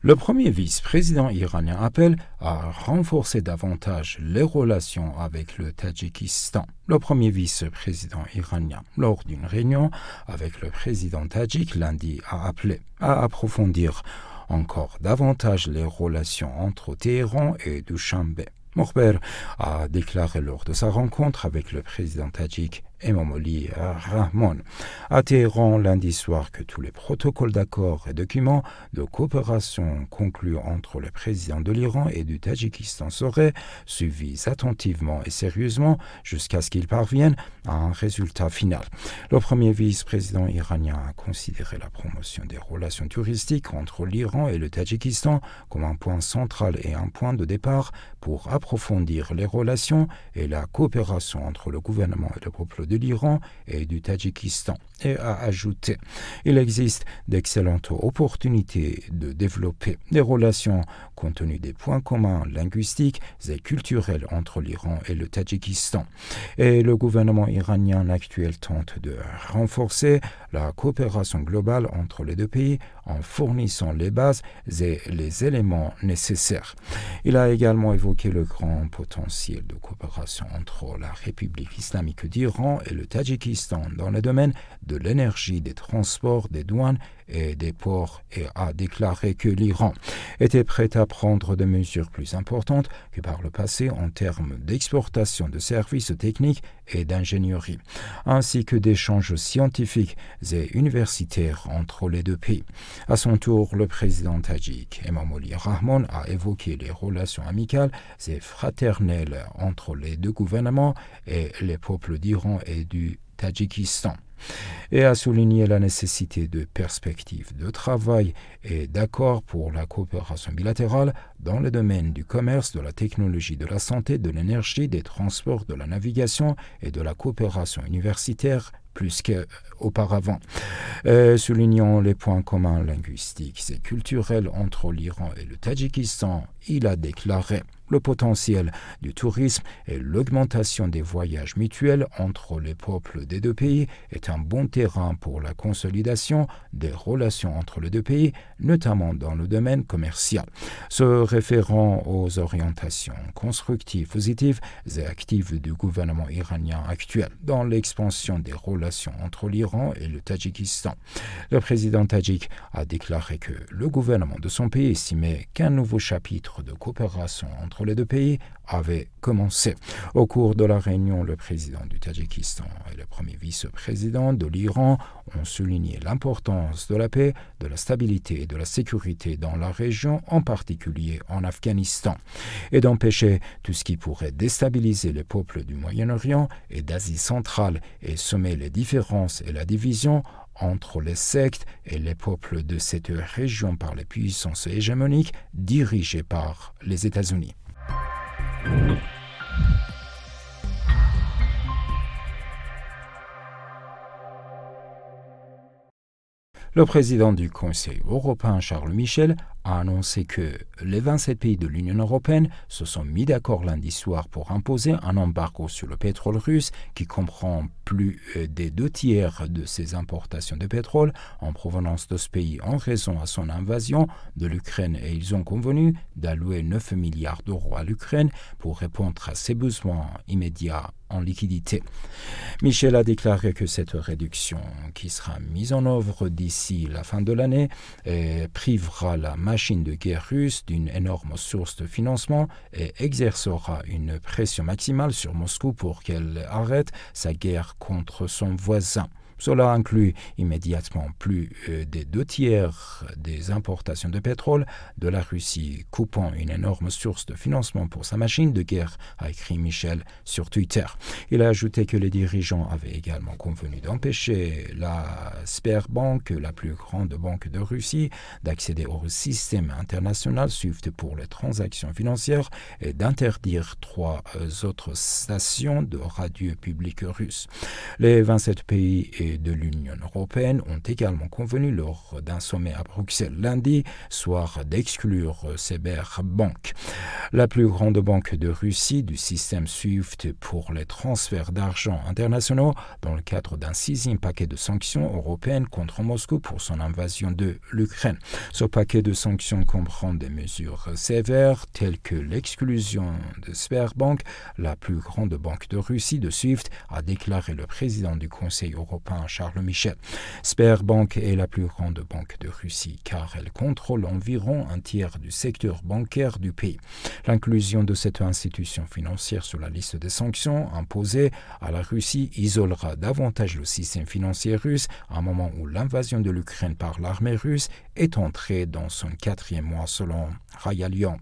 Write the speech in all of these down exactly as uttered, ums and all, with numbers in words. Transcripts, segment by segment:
Le premier vice-président iranien appelle à renforcer davantage les relations avec le Tadjikistan. Le premier vice-président iranien, lors d'une réunion avec le président tadjik lundi, a appelé à approfondir encore davantage les relations entre Téhéran et Dushanbe. Morber a déclaré lors de sa rencontre avec le président tadjik Emomali Rahmon à Téhéran lundi soir que tous les protocoles d'accord et documents de coopération conclus entre le président de l'Iran et du Tadjikistan seraient suivis attentivement et sérieusement jusqu'à ce qu'ils parviennent à un résultat final. Le premier vice-président iranien a considéré la promotion des relations touristiques entre l'Iran et le Tadjikistan comme un point central et un point de départ pour approfondir les relations et la coopération entre le gouvernement et le peuple de l'Iran et du Tadjikistan, et a ajouté « Il existe d'excellentes opportunités de développer des relations compte tenu des points communs linguistiques et culturels entre l'Iran et le Tadjikistan. Et le gouvernement iranien actuel tente de renforcer la coopération globale entre les deux pays en fournissant les bases et les éléments nécessaires. » Il a également évoqué le grand potentiel de coopération entre la République islamique d'Iran et le Tadjikistan dans le domaine de l'énergie, des transports, des douanes et des ports, et a déclaré que l'Iran était prêt à prendre des mesures plus importantes que par le passé en termes d'exportation de services techniques et d'ingénierie, ainsi que d'échanges scientifiques et universitaires entre les deux pays. À son tour, le président tadjik Emomali Rahmon a évoqué les relations amicales et fraternelles entre les deux gouvernements et les peuples d'Iran et du Tadjikistan, et a souligné la nécessité de perspectives de travail et d'accords pour la coopération bilatérale dans le domaine du commerce, de la technologie, de la santé, de l'énergie, des transports, de la navigation et de la coopération universitaire plus qu'auparavant. Euh, soulignant les points communs linguistiques et culturels entre l'Iran et le Tadjikistan, il a déclaré le potentiel du tourisme et l'augmentation des voyages mutuels entre les peuples des deux pays est un bon terrain pour la consolidation des relations entre les deux pays, notamment dans le domaine commercial. Se référant aux orientations constructives, positives et actives du gouvernement iranien actuel dans l'expansion des relations entre l'Iran et le Tadjikistan, le président tadjik a déclaré que le gouvernement de son pays estimait qu'un nouveau chapitre de coopération entre les deux pays avait commencé. Au cours de la réunion, le président du Tadjikistan et le premier vice-président de l'Iran ont souligné l'importance de la paix, de la stabilité et de la sécurité dans la région, en particulier en Afghanistan, et d'empêcher tout ce qui pourrait déstabiliser les peuples du Moyen-Orient et d'Asie centrale et semer les différences et la division entre les sectes et les peuples de cette région par les puissances hégémoniques dirigées par les États-Unis. Le président du Conseil européen, Charles Michel, a annoncé que les vingt-sept pays de l'Union européenne se sont mis d'accord lundi soir pour imposer un embargo sur le pétrole russe qui comprend plus des deux tiers de ses importations de pétrole en provenance de ce pays en raison à son invasion de l'Ukraine, et ils ont convenu d'allouer neuf milliards d'euros à l'Ukraine pour répondre à ses besoins immédiats en liquidité. Michel a déclaré que cette réduction, qui sera mise en œuvre d'ici la fin de l'année, privera la machine de guerre russe d'une énorme source de financement et exercera une pression maximale sur Moscou pour qu'elle arrête sa guerre contre son voisin. Cela inclut immédiatement plus des deux tiers des importations de pétrole de la Russie, coupant une énorme source de financement pour sa machine de guerre, a écrit Michel sur Twitter. Il a ajouté que les dirigeants avaient également convenu d'empêcher la Sberbank, la plus grande banque de Russie, d'accéder au système international SWIFT pour les transactions financières et d'interdire trois autres stations de radio publique russes. Les vingt-sept pays et et de l'Union européenne ont également convenu lors d'un sommet à Bruxelles lundi soir d'exclure Sberbank, la plus grande banque de Russie, du système SWIFT pour les transferts d'argent internationaux dans le cadre d'un sixième paquet de sanctions européennes contre Moscou pour son invasion de l'Ukraine. Ce paquet de sanctions comprend des mesures sévères telles que l'exclusion de Sberbank, la plus grande banque de Russie, de SWIFT, a déclaré le président du Conseil européen Charles Michel. Sberbank est la plus grande banque de Russie car elle contrôle environ un tiers du secteur bancaire du pays. L'inclusion de cette institution financière sur la liste des sanctions imposées à la Russie isolera davantage le système financier russe à un moment où l'invasion de l'Ukraine par l'armée russe est entrée dans son quatrième mois selon Raya Lyon.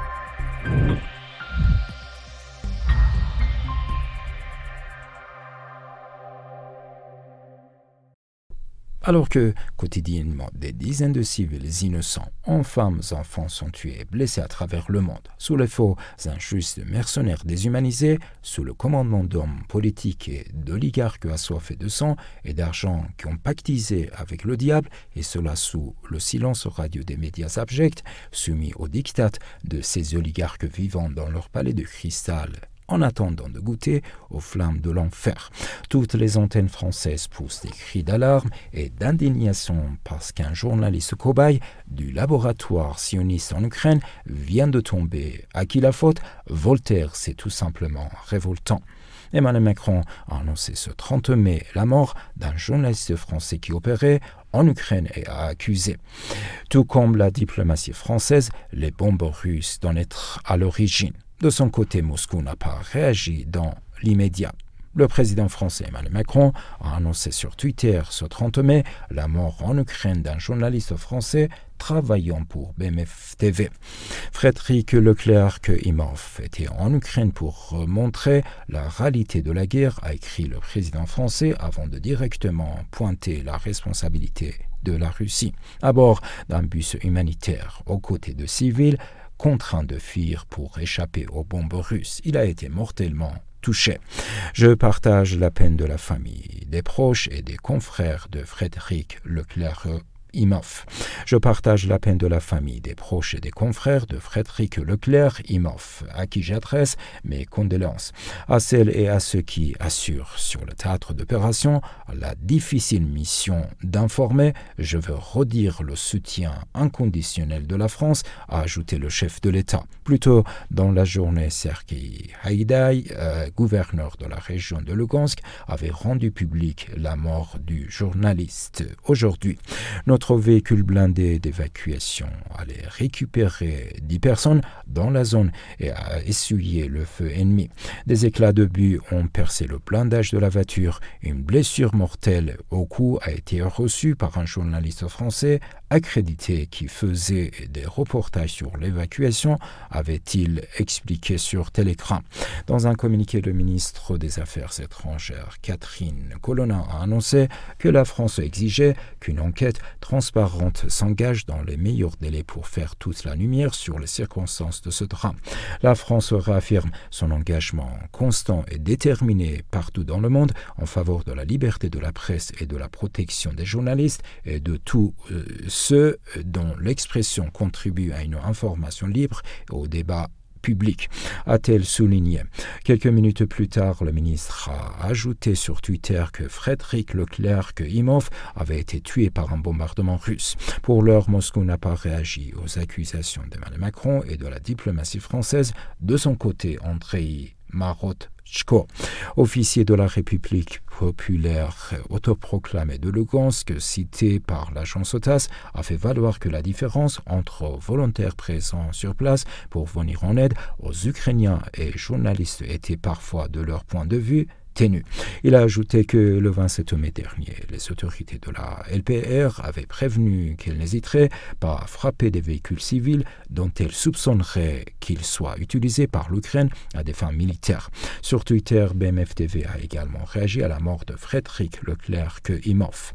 Alors que, quotidiennement, des dizaines de civils innocents, hommes, femmes, enfants sont tués et blessés à travers le monde, sous les faux injustes mercenaires déshumanisés, sous le commandement d'hommes politiques et d'oligarques assoiffés de sang et d'argent qui ont pactisé avec le diable, et cela sous le silence radieux des médias abjects, soumis au diktat de ces oligarques vivant dans leur palais de cristal, en attendant de goûter aux flammes de l'enfer. Toutes les antennes françaises poussent des cris d'alarme et d'indignation parce qu'un journaliste cobaye du laboratoire sioniste en Ukraine vient de tomber. À qui la faute? Voltaire, c'est tout simplement révoltant. Emmanuel Macron a annoncé ce trente mai la mort d'un journaliste français qui opérait en Ukraine et a accusé, tout comme la diplomatie française, les bombes russes d'en être à l'origine. De son côté, Moscou n'a pas réagi dans l'immédiat. Le président français Emmanuel Macron a annoncé sur Twitter ce trente mai la mort en Ukraine d'un journaliste français travaillant pour B M F T V. Frédéric Leclerc-Imhoff était en Ukraine pour montrer la réalité de la guerre, a écrit le président français avant de directement pointer la responsabilité de la Russie. À bord d'un bus humanitaire aux côtés de civils, contraint de fuir pour échapper aux bombes russes. Il a été mortellement touché. Je partage la peine de la famille, des proches et des confrères de Frédéric Leclerc-Imhoff. Je partage la peine de la famille, des proches et des confrères de Frédéric Leclerc-Imhoff, à qui j'adresse mes condoléances. À celles et à ceux qui assurent sur le théâtre d'opération la difficile mission d'informer, je veux redire le soutien inconditionnel de la France, a ajouté le chef de l'État. Plus tôt dans la journée, Sergueï Haïdaï, euh, gouverneur de la région de Lugansk, avait rendu public la mort du journaliste. Aujourd'hui, notre véhicule blindé d'évacuation allait récupérer dix personnes dans la zone et a essuyé le feu ennemi. Des éclats de but ont percé le blindage de la voiture. Une blessure mortelle au cou a été reçue par un journaliste français accrédité qui faisait des reportages sur l'évacuation, avait-il expliqué sur Télécran. Dans un communiqué, le ministre des Affaires étrangères, Catherine Colonna, a annoncé que la France exigeait qu'une enquête transparente s'engage dans les meilleurs délais pour faire toute la lumière sur les circonstances de ce drame. La France réaffirme son engagement constant et déterminé partout dans le monde en faveur de la liberté de la presse et de la protection des journalistes et de tous euh, ceux dont l'expression contribue à une information libre et au débat public, a-t-elle souligné. Quelques minutes plus tard, le ministre a ajouté sur Twitter que Frédéric Leclerc-Imhoff avait été tué par un bombardement russe. Pour l'heure, Moscou n'a pas réagi aux accusations d'Emmanuel Macron et de la diplomatie française. De son côté, Andrei Marotchko, officier de la République populaire autoproclamé de Lugansk, cité par l'agence O T A S, a fait valoir que la différence entre volontaires présents sur place pour venir en aide aux Ukrainiens et journalistes était parfois, de leur point de vue, ténue. Il a ajouté que le vingt-sept mai dernier, les autorités de la L P R avaient prévenu qu'elles n'hésiteraient pas à frapper des véhicules civils dont elles soupçonneraient qu'ils soient utilisés par l'Ukraine à des fins militaires. Sur Twitter, B M F T V a également réagi à la mort de Frédéric Leclerc-Imhoff.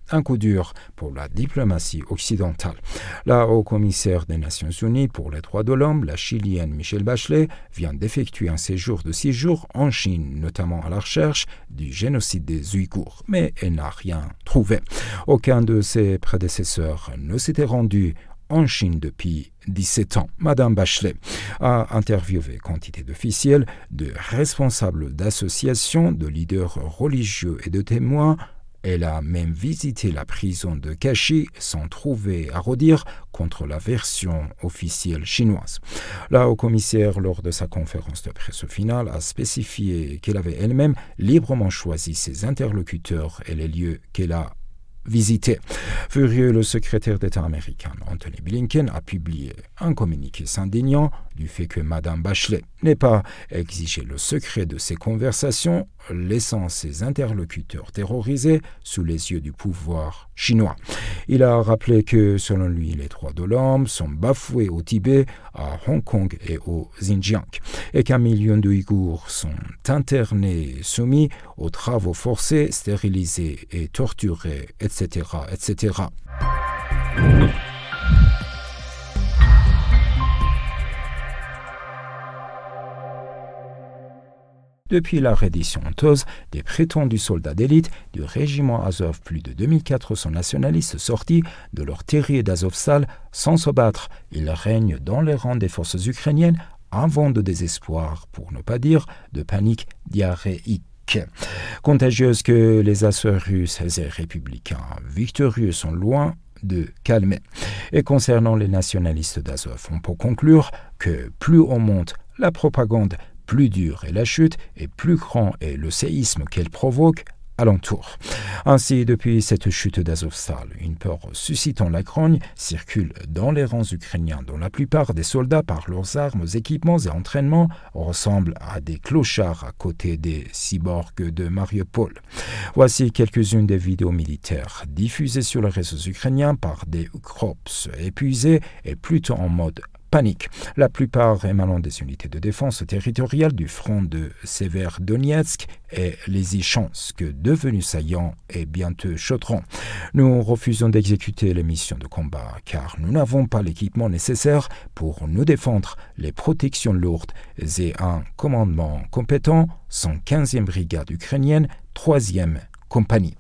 Un coup dur pour la diplomatie occidentale. La haut-commissaire des Nations Unies pour les droits de l'homme, la Chilienne Michelle Bachelet, vient d'effectuer un séjour de six jours en Chine, notamment à la recherche du génocide des Ouïghours. Mais elle n'a rien trouvé. Aucun de ses prédécesseurs ne s'était rendu en Chine depuis dix-sept ans. Madame Bachelet a interviewé quantité d'officiels, de responsables d'associations, de leaders religieux et de témoins. Elle a même visité la prison de Kashi sans trouver à redire contre la version officielle chinoise. La haut-commissaire, lors de sa conférence de presse finale, a spécifié qu'elle avait elle-même librement choisi ses interlocuteurs et les lieux qu'elle a visité. Furieux, le secrétaire d'État américain Anthony Blinken a publié un communiqué s'indignant du fait que Mme Bachelet n'ait pas exigé le secret de ses conversations, laissant ses interlocuteurs terrorisés sous les yeux du pouvoir chinois. Il a rappelé que, selon lui, les droits de l'homme sont bafoués au Tibet, à Hong Kong et au Xinjiang, et qu'un million d'Ouïghours sont internés, soumis aux travaux forcés, stérilisés et torturés, et cetera, et cetera. Depuis la reddition honteuse des prétendus soldats d'élite du régiment Azov, plus de deux mille quatre cents nationalistes sortis de leur terrier d'Azovstal sans se battre, il règne dans les rangs des forces ukrainiennes un vent de désespoir, pour ne pas dire de panique diarrhéique. Contagieuse que les assauts russes et républicains victorieux sont loin de calmer. Et concernant les nationalistes d'Azov, on peut conclure que plus on monte la propagande, plus dure est la chute et plus grand est le séisme qu'elle provoque alentour. Ainsi, depuis cette chute d'Azovstal, une peur suscitant la grogne circule dans les rangs ukrainiens, dont la plupart des soldats, par leurs armes, équipements et entraînements, ressemblent à des clochards à côté des cyborgs de Mariupol. Voici quelques-unes des vidéos militaires diffusées sur les réseaux ukrainiens par des Ukrops épuisés et plutôt en mode panique. La plupart émanant des unités de défense territoriale du front de Severodonetsk et Lysychansk, devenus saillants et bientôt chaudrons. Nous refusons d'exécuter les missions de combat car nous n'avons pas l'équipement nécessaire pour nous défendre, les protections lourdes et un commandement compétent, cent quinzième brigade ukrainienne, troisième compagnie.